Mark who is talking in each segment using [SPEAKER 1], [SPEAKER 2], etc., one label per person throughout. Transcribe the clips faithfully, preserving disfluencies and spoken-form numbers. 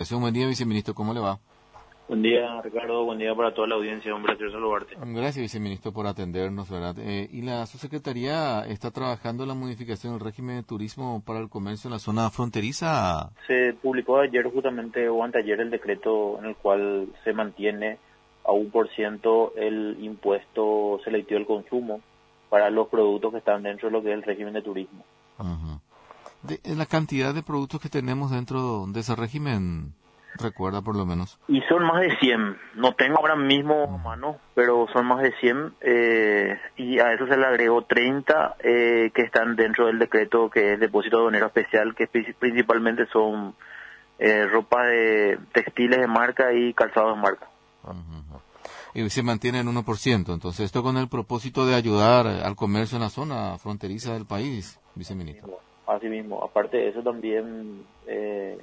[SPEAKER 1] Comunicación. Buen día, viceministro, ¿cómo le va?
[SPEAKER 2] Buen día, Ricardo. Buen día para toda la audiencia. Un placer saludarte.
[SPEAKER 1] Gracias, viceministro, por atendernos, ¿verdad? Eh, ¿Y la subsecretaría está trabajando en la modificación del régimen de turismo para el comercio en la zona fronteriza?
[SPEAKER 2] Se publicó ayer justamente o anteayer el decreto en el cual se mantiene a un por ciento el impuesto selectivo al consumo para los productos que están dentro de lo que es el régimen de turismo.
[SPEAKER 1] Uh-huh. De, la cantidad de productos que tenemos dentro de ese régimen, recuerda por lo menos.
[SPEAKER 2] Y son más de cien, no tengo ahora mismo a mano, pero son más de cien, eh, y a eso se le agregó treinta eh, que están dentro del decreto que es depósito aduanero especial, que principalmente son eh, ropa de textiles de marca y calzados de marca.
[SPEAKER 1] Uh-huh. Y se mantiene en uno por ciento, entonces esto con el propósito de ayudar al comercio en la zona fronteriza del país, viceministro.
[SPEAKER 2] Así mismo, aparte de eso también eh,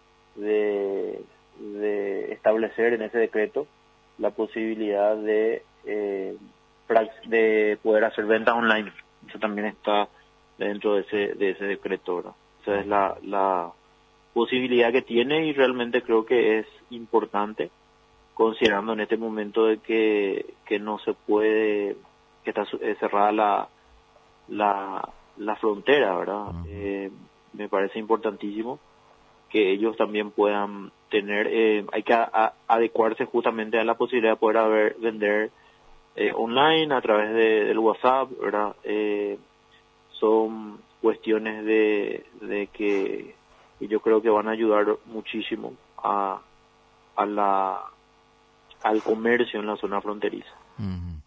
[SPEAKER 2] de, de establecer en ese decreto la posibilidad de eh, de poder hacer ventas online. Eso también está dentro de ese de ese decreto, ¿verdad? Esa es la, la posibilidad que tiene y realmente creo que es importante, considerando en este momento de que, que no se puede, que está cerrada la la la frontera, ¿verdad? Uh-huh. Eh, me parece importantísimo que ellos también puedan tener, eh, hay que a, a, adecuarse justamente a la posibilidad de poder haber, vender eh, online a través de, del WhatsApp, ¿verdad? Eh, son cuestiones de, de que yo creo que van a ayudar muchísimo a, a la al comercio en la zona fronteriza.
[SPEAKER 1] Uh-huh.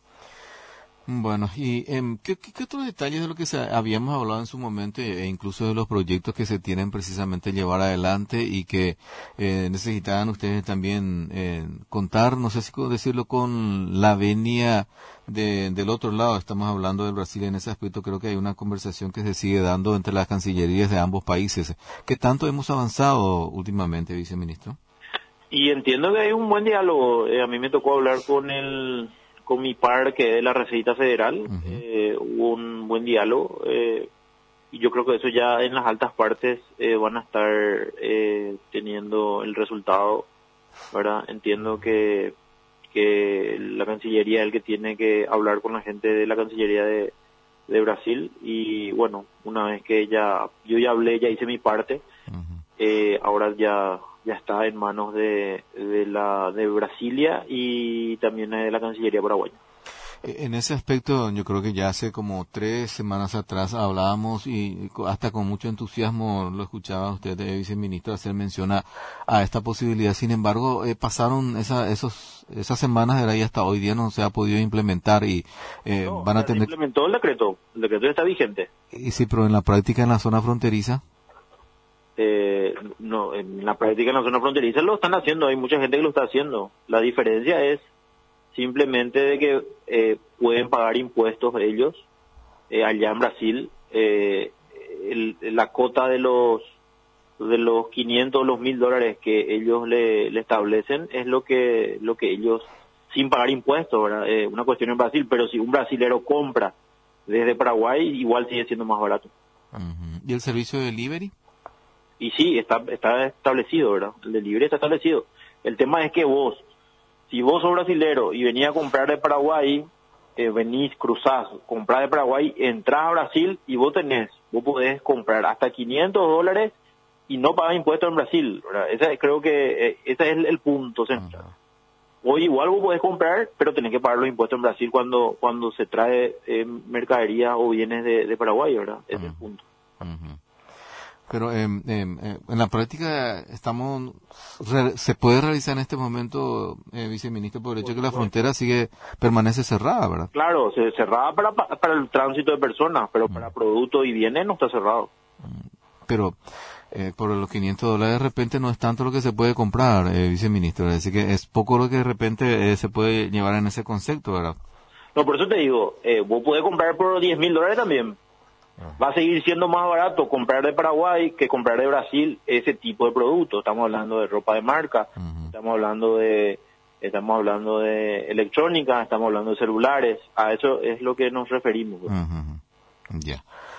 [SPEAKER 1] Bueno, y eh, ¿qué, qué, ¿qué otros detalles de lo que se, habíamos hablado en su momento e incluso de los proyectos que se tienen precisamente llevar adelante y que eh, necesitaban ustedes también eh, contar, no sé si cómo decirlo, con la venia de, del otro lado? Estamos hablando de Brasil en ese aspecto, creo que hay una conversación que se sigue dando entre las cancillerías de ambos países. ¿Qué tanto hemos avanzado últimamente, viceministro?
[SPEAKER 2] Y entiendo que hay un buen diálogo. Eh, a mí me tocó hablar con el con mi par, que es de la Receta Federal. Uh-huh. eh, hubo un buen diálogo, eh, y yo creo que eso ya en las altas partes eh, van a estar eh, teniendo el resultado, ¿verdad? Entiendo que que la Cancillería es el que tiene que hablar con la gente de la Cancillería de, de Brasil, y bueno, una vez que ya, yo ya hablé, ya hice mi parte, uh-huh. eh, ahora ya... ya está en manos de, de la de Brasilia y también de la Cancillería paraguaya.
[SPEAKER 1] En ese aspecto, yo creo que ya hace como tres semanas atrás hablábamos y hasta con mucho entusiasmo lo escuchaba usted, eh, viceministro, hacer mención a, a esta posibilidad. Sin embargo, eh, pasaron esa, esos, esas semanas de ahí hasta hoy día no se ha podido implementar y eh,
[SPEAKER 2] no,
[SPEAKER 1] van a tener...
[SPEAKER 2] Se implementó el decreto, el decreto ya está vigente.
[SPEAKER 1] Y sí, pero en la práctica en la zona fronteriza...
[SPEAKER 2] Eh, no, en la práctica en la zona fronteriza lo están haciendo, hay mucha gente que lo está haciendo. La diferencia es simplemente de que eh, pueden pagar impuestos ellos eh, allá en Brasil. Eh, el, la cota de los de los quinientos, los mil dólares que ellos le, le establecen es lo que lo que ellos, sin pagar impuestos, ¿verdad? Eh, una cuestión en Brasil, pero si un brasilero compra desde Paraguay, igual sigue siendo más barato.
[SPEAKER 1] Uh-huh. ¿Y el servicio de delivery?
[SPEAKER 2] Y sí, está está establecido, ¿verdad? El delivery está establecido. El tema es que vos, si vos sos brasilero y venís a comprar de Paraguay, eh, venís, cruzás, comprás de Paraguay, entrás a Brasil y vos tenés, vos podés comprar hasta quinientos dólares y no pagar impuestos en Brasil, ¿verdad? Ese, creo que eh, ese es el, el punto central. Uh-huh. Hoy igual vos podés comprar, pero tenés que pagar los impuestos en Brasil cuando cuando se trae eh, mercadería o bienes de, de Paraguay, ¿verdad? Ese uh-huh. es el punto.
[SPEAKER 1] Uh-huh. Pero eh, eh, en la práctica estamos re, se puede realizar en este momento, eh, viceministro, por el hecho de que la frontera sigue permanece cerrada, ¿verdad?
[SPEAKER 2] Claro, se cerrada para para el tránsito de personas, pero para productos y bienes no está cerrado.
[SPEAKER 1] Pero eh, por los quinientos dólares de repente no es tanto lo que se puede comprar, eh, viceministro, así que es poco lo que de repente eh, se puede llevar en ese concepto, ¿verdad?
[SPEAKER 2] No, por eso te digo, eh, vos podés comprar por diez mil dólares también. Va a seguir siendo más barato comprar de Paraguay que comprar de Brasil ese tipo de productos. Estamos hablando de ropa de marca, uh-huh. estamos hablando de estamos hablando de electrónica, estamos hablando de celulares. A eso es lo que nos referimos.
[SPEAKER 1] Uh-huh. Ya.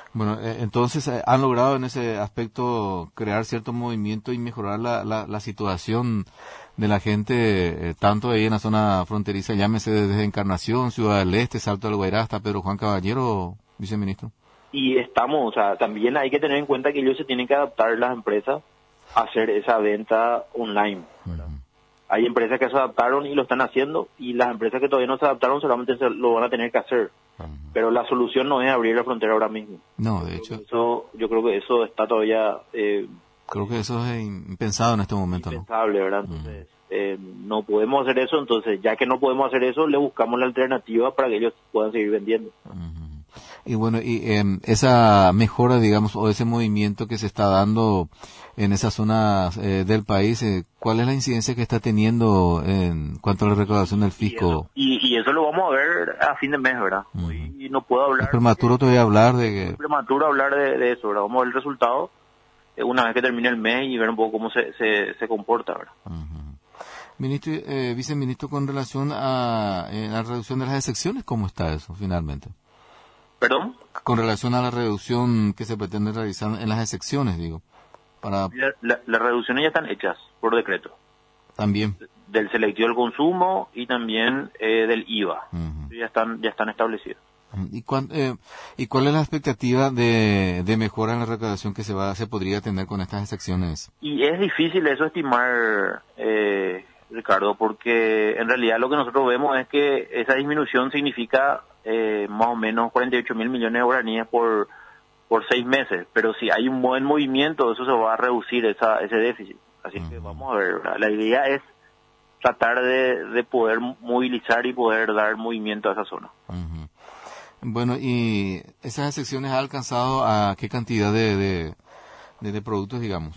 [SPEAKER 1] Bueno, eh, entonces eh, han logrado en ese aspecto crear cierto movimiento y mejorar la, la, la situación de la gente, eh, tanto ahí en la zona fronteriza, llámese desde Encarnación, Ciudad del Este, Salto del Guairá, hasta Pedro Juan Caballero, viceministro.
[SPEAKER 2] Y estamos, o sea, también hay que tener en cuenta que ellos se tienen que adaptar, las empresas, a hacer esa venta online.
[SPEAKER 1] Uh-huh.
[SPEAKER 2] Hay empresas que se adaptaron y lo están haciendo, y las empresas que todavía no se adaptaron solamente se lo van a tener que hacer. Uh-huh. Pero la solución no es abrir la frontera ahora mismo.
[SPEAKER 1] No, de hecho.
[SPEAKER 2] Eso, yo creo que eso está todavía... Eh,
[SPEAKER 1] creo que eso es impensado en este momento,
[SPEAKER 2] impensable,
[SPEAKER 1] ¿no?
[SPEAKER 2] ¿verdad? Entonces, uh-huh. eh, no podemos hacer eso, entonces ya que no podemos hacer eso, le buscamos la alternativa para que ellos puedan seguir vendiendo.
[SPEAKER 1] Uh-huh. Y bueno, y eh, esa mejora, digamos, o ese movimiento que se está dando en esas zonas eh, del país, eh, ¿cuál es la incidencia que está teniendo en cuanto a la recaudación del fisco?
[SPEAKER 2] Y eso, y, y eso lo vamos a ver a fin de mes, ¿verdad? Uh-huh. Y, y no puedo hablar...
[SPEAKER 1] Es prematuro que, todavía hablar de que...
[SPEAKER 2] Es prematuro hablar de, de eso, ¿verdad? Vamos a ver el resultado eh, una vez que termine el mes y ver un poco cómo se, se, se comporta, ¿verdad?
[SPEAKER 1] Uh-huh. Ministro, eh, viceministro, con relación a eh, la reducción de las excepciones, ¿cómo está eso finalmente?
[SPEAKER 2] ¿Perdón?
[SPEAKER 1] Con relación a la reducción que se pretende realizar en las excepciones, digo. Para...
[SPEAKER 2] La, la, las reducciones ya están hechas por decreto.
[SPEAKER 1] También.
[SPEAKER 2] Del selectivo del consumo y también eh, del I V A. Uh-huh. Ya están ya están establecidos.
[SPEAKER 1] ¿Y, cuán, eh, ¿Y cuál es la expectativa de, de mejora en la recaudación que se va se podría tener con estas excepciones?
[SPEAKER 2] Y es difícil eso estimar, eh, Ricardo, porque en realidad lo que nosotros vemos es que esa disminución significa eh, más o menos cuarenta y ocho mil millones de guaraníes por por seis meses, pero si hay un buen movimiento, eso se va a reducir esa, ese déficit. Así uh-huh. que vamos a ver, ¿verdad? La idea es tratar de, de poder movilizar y poder dar movimiento a esa zona.
[SPEAKER 1] Uh-huh. Bueno, ¿y esas excepciones ha alcanzado a qué cantidad de, de, de, de productos, digamos?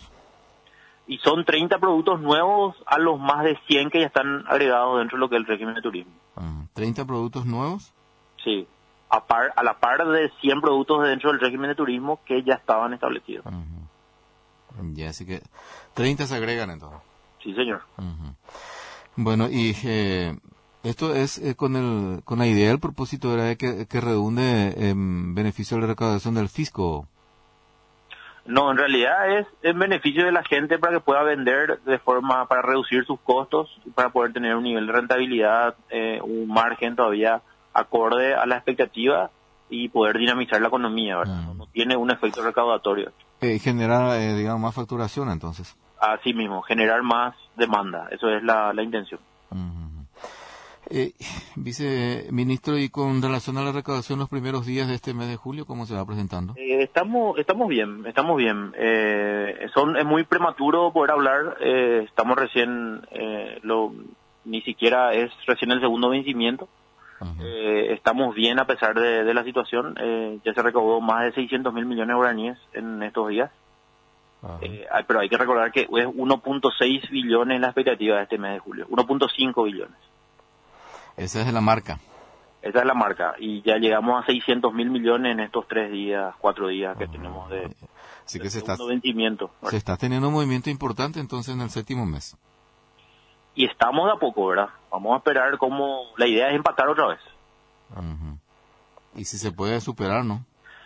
[SPEAKER 2] Y son treinta productos nuevos a los más de cien que ya están agregados dentro de lo que es el régimen de turismo.
[SPEAKER 1] Uh-huh. ¿treinta productos nuevos?
[SPEAKER 2] Sí. A, par, a la par de cien productos dentro del régimen de turismo que ya estaban establecidos.
[SPEAKER 1] Uh-huh. Ya, así que treinta se agregan entonces.
[SPEAKER 2] Sí, señor.
[SPEAKER 1] Uh-huh. Bueno, y eh, esto es eh, con el con la idea, el propósito era de que, que redunde en beneficio de la recaudación del fisco.
[SPEAKER 2] No, en realidad es en beneficio de la gente para que pueda vender de forma, para reducir sus costos, para poder tener un nivel de rentabilidad, eh, un margen todavía acorde a la expectativa y poder dinamizar la economía, ¿verdad? Uh-huh. No tiene un efecto recaudatorio.
[SPEAKER 1] Eh, generar, eh, digamos, más facturación, entonces.
[SPEAKER 2] Así mismo, generar más demanda, eso es la, la intención.
[SPEAKER 1] Uh-huh. Eh, viceministro, y con relación a la recaudación los primeros días de este mes de julio, ¿cómo se va presentando?
[SPEAKER 2] Eh, estamos estamos bien, estamos bien. Eh, son Es muy prematuro poder hablar, eh, estamos recién, eh, lo ni siquiera es recién el segundo vencimiento. Uh-huh. Eh, estamos bien a pesar de, de la situación. Eh, ya se recaudó más de seiscientos mil millones de guaraníes en estos días. Uh-huh. Eh, pero hay que recordar que es uno punto seis billones la expectativa de este mes de julio. uno punto cinco billones.
[SPEAKER 1] Esa es la marca.
[SPEAKER 2] Esa es la marca. Y ya llegamos a seiscientos mil millones en estos tres días, cuatro días que uh-huh. tenemos de,
[SPEAKER 1] Así
[SPEAKER 2] de
[SPEAKER 1] que se está,
[SPEAKER 2] vencimiento. ¿Verdad?
[SPEAKER 1] Se está teniendo un movimiento importante entonces en el séptimo mes.
[SPEAKER 2] Y estamos de a poco, ¿verdad? Vamos a esperar cómo... La idea es empatar otra vez.
[SPEAKER 1] Uh-huh. Y si se puede superar, ¿no?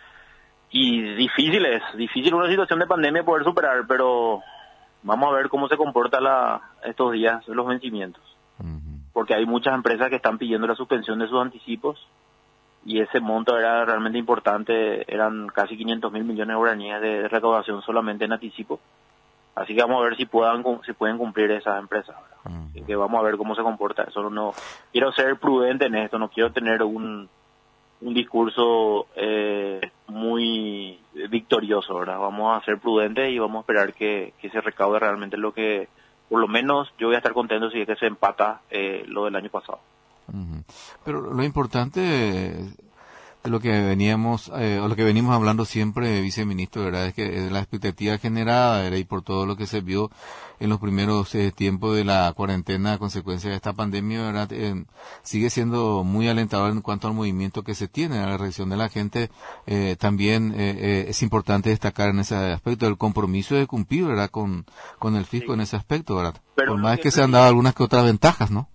[SPEAKER 2] Y difícil es, difícil una situación de pandemia poder superar, pero vamos a ver cómo se comporta la, estos días los vencimientos. Uh-huh. Porque hay muchas empresas que están pidiendo la suspensión de sus anticipos y ese monto era realmente importante, eran casi quinientos mil millones de guaraníes de recaudación solamente en anticipo. Así que vamos a ver si puedan si pueden cumplir esas empresas. Uh-huh. Así que vamos a ver cómo se comporta. Eso no quiero ser prudente en esto, no quiero tener un un discurso eh, muy victorioso, ¿verdad? Vamos a ser prudentes y vamos a esperar que, que se recaude realmente lo que, por lo menos yo voy a estar contento si es que se empata eh, lo del año pasado.
[SPEAKER 1] Uh-huh. Pero lo importante de lo que veníamos eh, o lo que venimos hablando siempre, viceministro, ¿verdad? Es que la expectativa generada era y por todo lo que se vio en los primeros eh, tiempos de la cuarentena a consecuencia de esta pandemia, ¿verdad? Eh, sigue siendo muy alentador en cuanto al movimiento que se tiene, a la reacción de la gente. Eh, también eh, eh, es importante destacar en ese aspecto el compromiso de cumplir, ¿verdad? Con, con el fisco sí. En ese aspecto, ¿verdad? Pero por más que, que se han dado algunas que otras ventajas, ¿no?
[SPEAKER 2] Claro,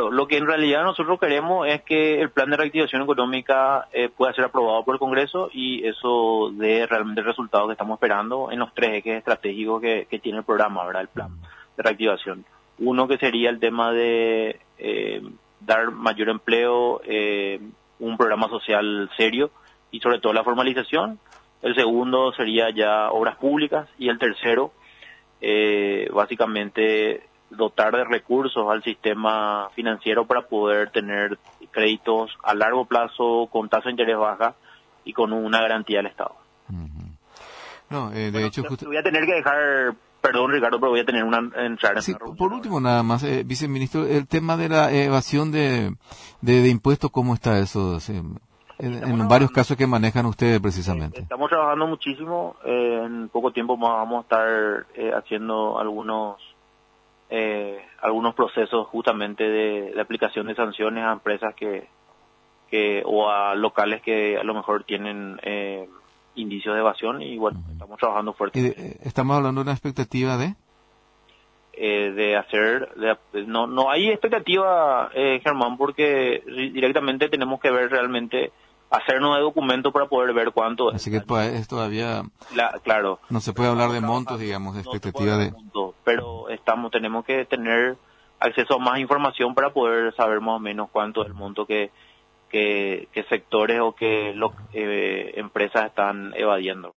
[SPEAKER 2] Claro, lo que en realidad nosotros queremos es que el plan de reactivación económica eh, pueda ser aprobado por el Congreso y eso dé realmente el resultado que estamos esperando en los tres ejes estratégicos que, que tiene el programa, ¿verdad? El plan de reactivación. Uno que sería el tema de eh, dar mayor empleo, eh, un programa social serio y sobre todo la formalización. El segundo sería ya obras públicas y el tercero, eh, básicamente dotar de recursos al sistema financiero para poder tener créditos a largo plazo con tasa de interés baja y con una garantía del Estado.
[SPEAKER 1] Uh-huh. No, eh, de
[SPEAKER 2] bueno,
[SPEAKER 1] hecho...
[SPEAKER 2] Justo... Voy a tener que dejar, perdón Ricardo, pero voy a tener una entrar
[SPEAKER 1] sí,
[SPEAKER 2] en una
[SPEAKER 1] por último nada más, eh, viceministro, el tema de la evasión de, de, de impuestos, ¿cómo está eso? Sí, en, en varios casos que manejan ustedes precisamente.
[SPEAKER 2] Estamos trabajando muchísimo, eh, en poco tiempo más vamos a estar eh, haciendo algunos Eh, algunos procesos justamente de, de aplicación de sanciones a empresas que, que o a locales que a lo mejor tienen eh, indicios de evasión y bueno, uh-huh. estamos trabajando fuerte.
[SPEAKER 1] Eh, ¿Estamos hablando de una expectativa de?
[SPEAKER 2] Eh, de hacer, de, no no hay expectativa, eh, Germán, porque directamente tenemos que ver realmente, hacernos de documentos para poder ver cuánto
[SPEAKER 1] así que pues, es todavía
[SPEAKER 2] la, claro
[SPEAKER 1] no se puede hablar de montos, digamos, de expectativa no de, de
[SPEAKER 2] montos, pero estamos tenemos que tener acceso a más información para poder saber más o menos cuánto es el monto que que, que sectores o que lo, eh, empresas están evadiendo.